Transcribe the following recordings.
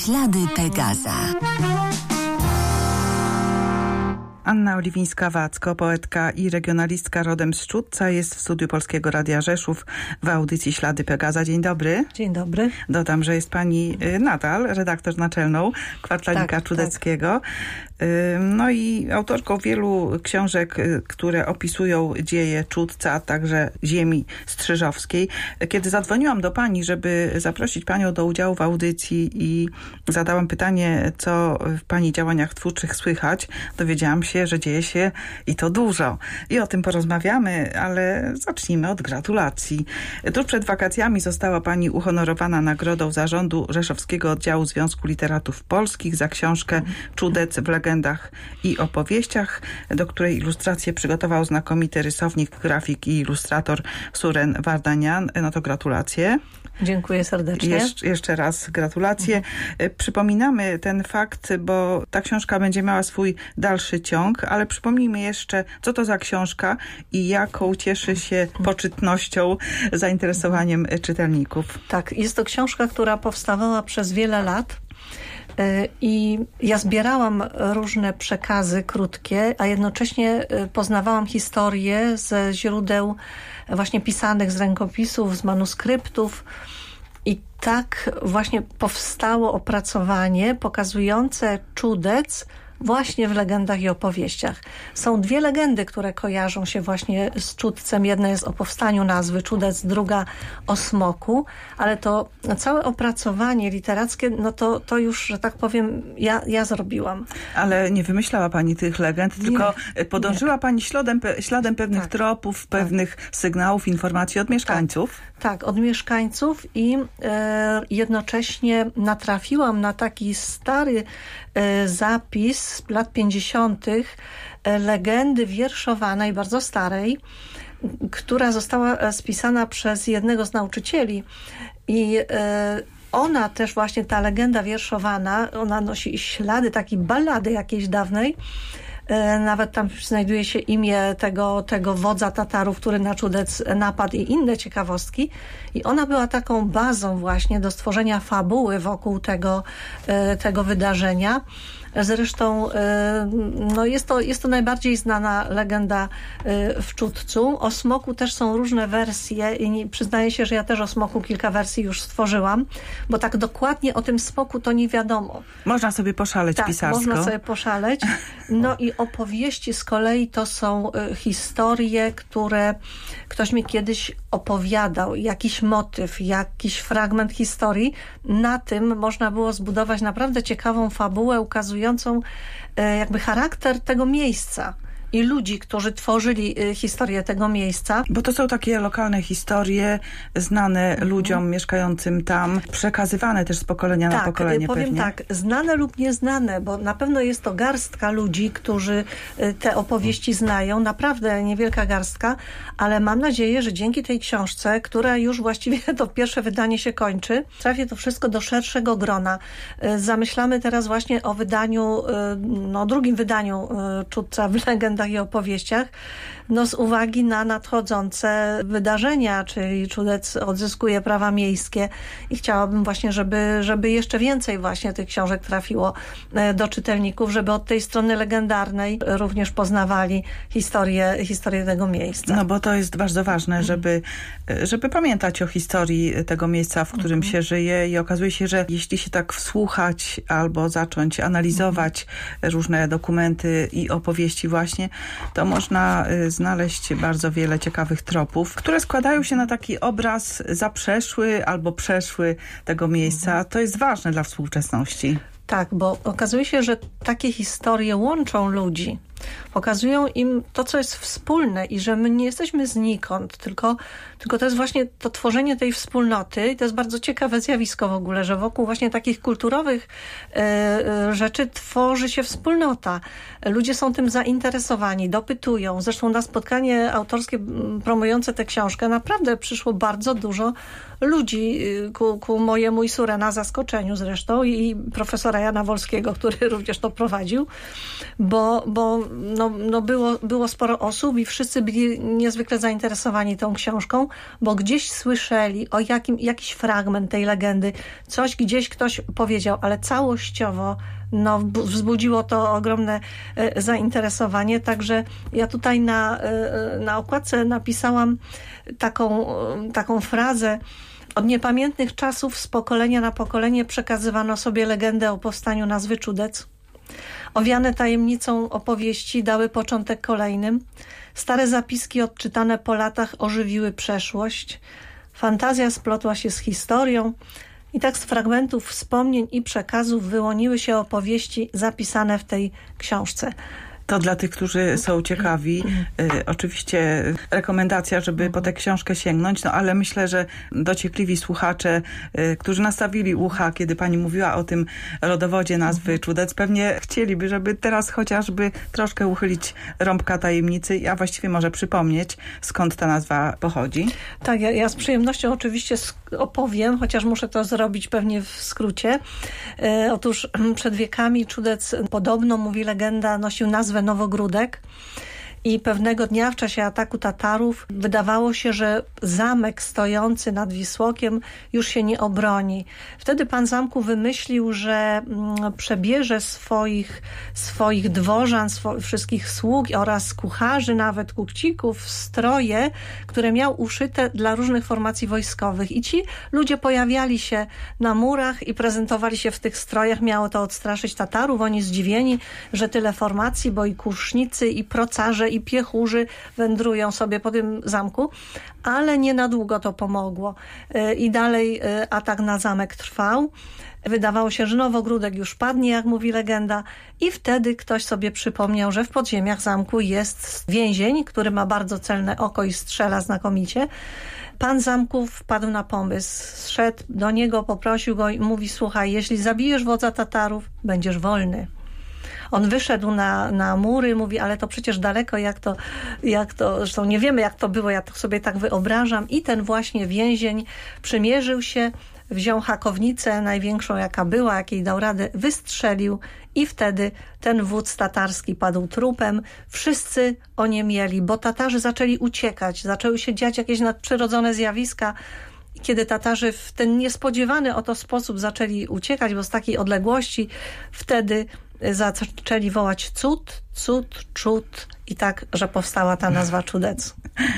Ślady Pegaza. Anna Oliwińska-Wacko, poetka i regionalistka rodem z Czudca, jest w studiu Polskiego Radia Rzeszów w audycji Ślady Pegaza. Dzień dobry. Dzień dobry. Dodam, że jest pani nadal redaktor naczelną Kwartalnika Czudeckiego. No i autorką wielu książek, które opisują dzieje Czudca, a także ziemi strzyżowskiej. Kiedy zadzwoniłam do pani, żeby zaprosić panią do udziału w audycji i zadałam pytanie, co w pani działaniach twórczych słychać, dowiedziałam się, że dzieje się i to dużo. I o tym porozmawiamy, ale zacznijmy od gratulacji. Tuż przed wakacjami została pani uhonorowana nagrodą Zarządu Rzeszowskiego Oddziału Związku Literatów Polskich za książkę Czudec w legendach i opowieściach, do której ilustrację przygotował znakomity rysownik, grafik i ilustrator Suren Wardanian. No to gratulacje. Dziękuję serdecznie. Jeszcze raz gratulacje. Przypominamy ten fakt, bo ta książka będzie miała swój dalszy ciąg, ale przypomnijmy jeszcze, co to za książka i jaką cieszy się poczytnością, zainteresowaniem czytelników. Tak, jest to książka, która powstawała przez wiele lat. I ja zbierałam różne przekazy krótkie, a jednocześnie poznawałam historię ze źródeł właśnie pisanych z rękopisów, z manuskryptów. I tak właśnie powstało opracowanie pokazujące Czudec właśnie w legendach i opowieściach. Są dwie legendy, które kojarzą się właśnie z Czudcem. Jedna jest o powstaniu nazwy Czudec, druga o smoku, ale to całe opracowanie literackie, no to już, że tak powiem, ja zrobiłam. Ale nie wymyślała pani tych legend, tylko podążyła pani śladem pewnych tropów, pewnych sygnałów, informacji od mieszkańców. Tak, od mieszkańców i jednocześnie natrafiłam na taki stary zapis z lat 50. legendy wierszowanej, bardzo starej, która została spisana przez jednego z nauczycieli i ona też właśnie, ta legenda wierszowana, ona nosi ślady takiej ballady jakiejś dawnej. Nawet tam znajduje się imię tego wodza Tatarów, który na Czudec napadł i inne ciekawostki. I ona była taką bazą właśnie do stworzenia fabuły wokół tego wydarzenia. Zresztą no jest to najbardziej znana legenda w Czudcu. O smoku też są różne wersje i przyznaję się, że ja też o smoku kilka wersji już stworzyłam, bo tak dokładnie o tym smoku to nie wiadomo. Można sobie poszaleć pisarsko. Można sobie poszaleć. No i opowieści z kolei to są historie, które ktoś mi kiedyś opowiadał, jakiś motyw, jakiś fragment historii. Na tym można było zbudować naprawdę ciekawą fabułę ukazującą jakby charakter tego miejsca i ludzi, którzy tworzyli historię tego miejsca. Bo to są takie lokalne historie, znane ludziom mieszkającym tam, przekazywane też z pokolenia na pokolenie powiem pewnie. Tak, znane lub nieznane, bo na pewno jest to garstka ludzi, którzy te opowieści znają, naprawdę niewielka garstka, ale mam nadzieję, że dzięki tej książce, która już właściwie to pierwsze wydanie się kończy, trafi to wszystko do szerszego grona. Zamyślamy teraz właśnie o wydaniu, drugim wydaniu Czudca w legendach i opowieściach, z uwagi na nadchodzące wydarzenia, czyli Czudec odzyskuje prawa miejskie i chciałabym właśnie, żeby jeszcze więcej właśnie tych książek trafiło do czytelników, żeby od tej strony legendarnej również poznawali historię tego miejsca. No bo to jest bardzo ważne, żeby pamiętać o historii tego miejsca, w którym się żyje i okazuje się, że jeśli się tak wsłuchać albo zacząć analizować różne dokumenty i opowieści właśnie, to można znaleźć bardzo wiele ciekawych tropów, które składają się na taki obraz zaprzeszły albo przeszły tego miejsca. To jest ważne dla współczesności. Tak, bo okazuje się, że takie historie łączą ludzi. Pokazują im to, co jest wspólne i że my nie jesteśmy znikąd, tylko to jest właśnie to tworzenie tej wspólnoty i to jest bardzo ciekawe zjawisko w ogóle, że wokół właśnie takich kulturowych rzeczy tworzy się wspólnota. Ludzie są tym zainteresowani, dopytują. Zresztą na spotkanie autorskie promujące tę książkę naprawdę przyszło bardzo dużo ludzi ku mojemu i Surena zaskoczeniu zresztą i profesora Jana Wolskiego, który również to prowadził, bo było sporo osób i wszyscy byli niezwykle zainteresowani tą książką, bo gdzieś słyszeli o jakiś fragment tej legendy, coś gdzieś ktoś powiedział, ale całościowo wzbudziło to ogromne zainteresowanie, także ja tutaj na okładce napisałam taką frazę: od niepamiętnych czasów z pokolenia na pokolenie przekazywano sobie legendę o powstaniu nazwy Czudec. Owiane tajemnicą opowieści dały początek kolejnym. Stare zapiski odczytane po latach ożywiły przeszłość. Fantazja splotła się z historią i tak z fragmentów wspomnień i przekazów wyłoniły się opowieści zapisane w tej książce. To dla tych, którzy są ciekawi, oczywiście rekomendacja, żeby po tę książkę sięgnąć, ale myślę, że dociekliwi słuchacze, którzy nastawili ucha, kiedy pani mówiła o tym rodowodzie nazwy Czudec, pewnie chcieliby, żeby teraz chociażby troszkę uchylić rąbka tajemnicy, a właściwie może przypomnieć, skąd ta nazwa pochodzi. Tak, ja z przyjemnością oczywiście opowiem, chociaż muszę to zrobić pewnie w skrócie. Otóż przed wiekami Czudec, podobno, mówi legenda, nosił nazwę Nowogródek i pewnego dnia w czasie ataku Tatarów wydawało się, że zamek stojący nad Wisłokiem już się nie obroni. Wtedy pan zamku wymyślił, że przebierze swoich dworzan, wszystkich sług oraz kucharzy, nawet kuchcików, stroje, które miał uszyte dla różnych formacji wojskowych. I ci ludzie pojawiali się na murach i prezentowali się w tych strojach. Miało to odstraszyć Tatarów. Oni zdziwieni, że tyle formacji, bo i kusznicy, i procarze, i piechurzy wędrują sobie po tym zamku, ale nie na długo to pomogło. I dalej atak na zamek trwał. Wydawało się, że Nowogródek już padnie, jak mówi legenda, i wtedy ktoś sobie przypomniał, że w podziemiach zamku jest więzień, który ma bardzo celne oko i strzela znakomicie. Pan zamku wpadł na pomysł, zszedł do niego, poprosił go i mówi: słuchaj, jeśli zabijesz wodza Tatarów, będziesz wolny. On wyszedł na mury, mówi: ale to przecież daleko, jak to, zresztą nie wiemy, jak to było, ja to sobie tak wyobrażam. I ten właśnie więzień przymierzył się, wziął hakownicę, największą jaka była, jakiej dał radę, wystrzelił i wtedy ten wódz tatarski padł trupem. Wszyscy oniemieli, bo Tatarzy zaczęli uciekać, zaczęły się dziać jakieś nadprzyrodzone zjawiska. Kiedy Tatarzy w ten niespodziewany oto sposób zaczęli uciekać, bo z takiej odległości, wtedy zaczęli wołać cud, cud, czud i tak, że powstała ta nazwa Czudec.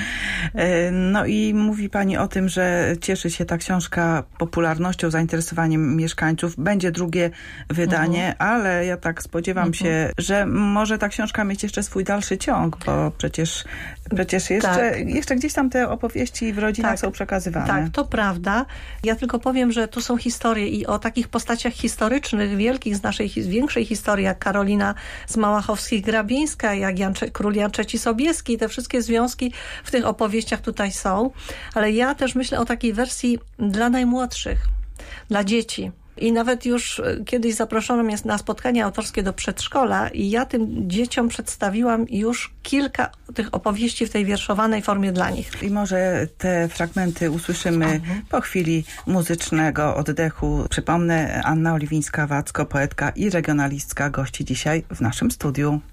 No i mówi pani o tym, że cieszy się ta książka popularnością, zainteresowaniem mieszkańców. Będzie drugie wydanie, ale ja tak spodziewam się, że może ta książka mieć jeszcze swój dalszy ciąg, bo przecież jeszcze gdzieś tam te opowieści w rodzinach są przekazywane. Tak, to prawda. Ja tylko powiem, że tu są historie i o takich postaciach historycznych, wielkich z naszej większej historii, jak Karolina z Małachowskich-Grabieńska, jak król Jan III Sobieski, te wszystkie związki w tych opowieściach tutaj są, ale ja też myślę o takiej wersji dla najmłodszych, dla dzieci. I nawet już kiedyś zaproszono mnie na spotkanie autorskie do przedszkola i ja tym dzieciom przedstawiłam już kilka tych opowieści w tej wierszowanej formie dla nich. I może te fragmenty usłyszymy po chwili muzycznego oddechu. Przypomnę, Anna Oliwińska-Wacko, poetka i regionalistka, gości dzisiaj w naszym studiu.